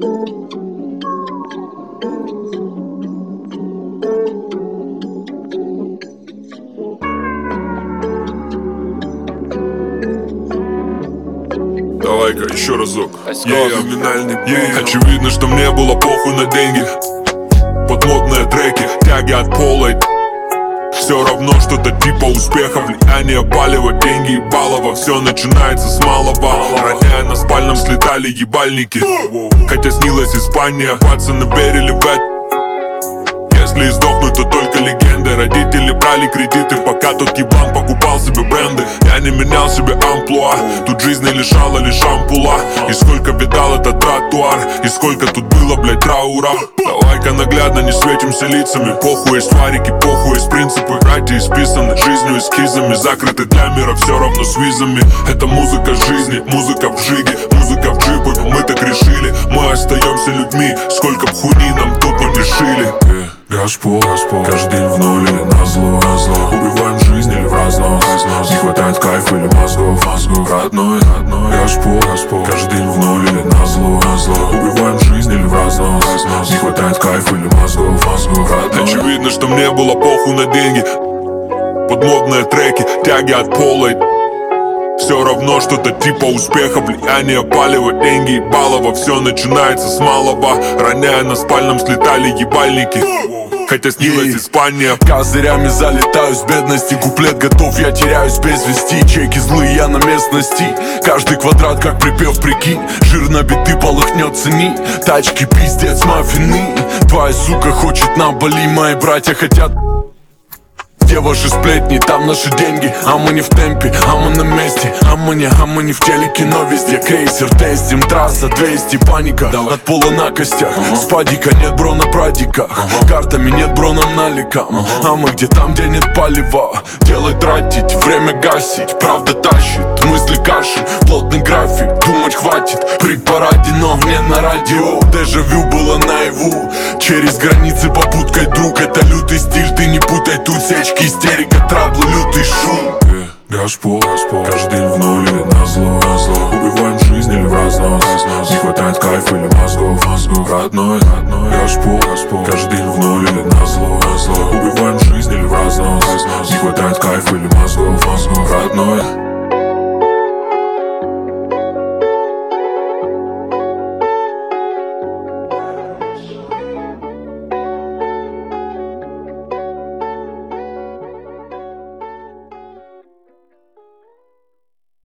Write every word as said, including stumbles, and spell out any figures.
Давай-ка еще разок. Я номинальный yeah. Очевидно, что мне было похуй на деньги. Под модные треки, тяги от пола. Все равно что-то типа успеха, влияние, палево, деньги и балово. Все начинается с малого. Роняя на спальном слетали ебальники. Хотя снилась Испания, пацаны верили в это. Если издохнуть, то только легенды. Родители брали кредиты, пока тот ебан покупал себе бренды. Я не менял себе амплуа, тут жизнь не лишала лишь ампула. И сколько видал этот тротуар, и сколько тут было, блять, траура. Давай-ка наглядно не светимся лицами. Похуй есть фарики, похуй есть принципы. Братья исписаны жизнью эскизами, закрыты для мира все равно с визами. Это музыка жизни, музыка в жиге, музыка в джипах. Мы так решили, мы остаемся людьми. Сколько б хуйни нам тупо не шили. Газпол, Газпол, каждый день в ноль или назло, назло. Убиваем жизнь или в разнос, разнос. Не хватает кайфа или мозгов, мозгов. Родной, родной, Газпол, Газпол, каждый день в ноль или назло, назло. Убиваем жизнь или в разнос, разнос. Не хватает кайфа или мозгов, мозгов. Родной. Очевидно, что мне было похуй на деньги. Под модные треки, тяги от пола. Все равно что-то типа успеха, влияние, палево, деньги и балово. Все начинается с малого. Роняя на спальном слетали ебальники. Хотя снилась Испания. Козырями залетаю с бедности. Куплет готов, я теряюсь без вести. Чеки злые, я на местности. Каждый квадрат как припев, прикинь. Жир на биты полыхнет, цени. Тачки пиздец, маффины. Твоя сука хочет на Бали. Мои братья хотят. Где ваши сплетни, там наши деньги. А мы не в темпе, а мы на месте. А мы не, а мы не в телеке, но везде. Крейсер, тестим, трасса двести, паника. От пола на костях, спадика, нет бро на прадиках. Картами нет бро нам наликам. А мы где там, где нет палева. Делай тратить, время гасить. Правда тащит, мысли каши. Плотный график, думать хватит. При параде, но не на радио. Дежавю было наяву. Через границы попуткой, друг. Это лютый стиль, ты не путай тут сечки. Истерика, траблы, лютый шум. Газпол, Газпол, каждый день в ноль или назло, назло. Убиваем жизнь или в разнос, разнос. Не хватает кайфа или мозгов, мозгов. Родной, родной, Газпол, Газпол, каждый день в ноль или назло, назло. Убиваем жизнь или в разнос, разнос. Не хватает кайфа или мозгов, мозгов. Родной.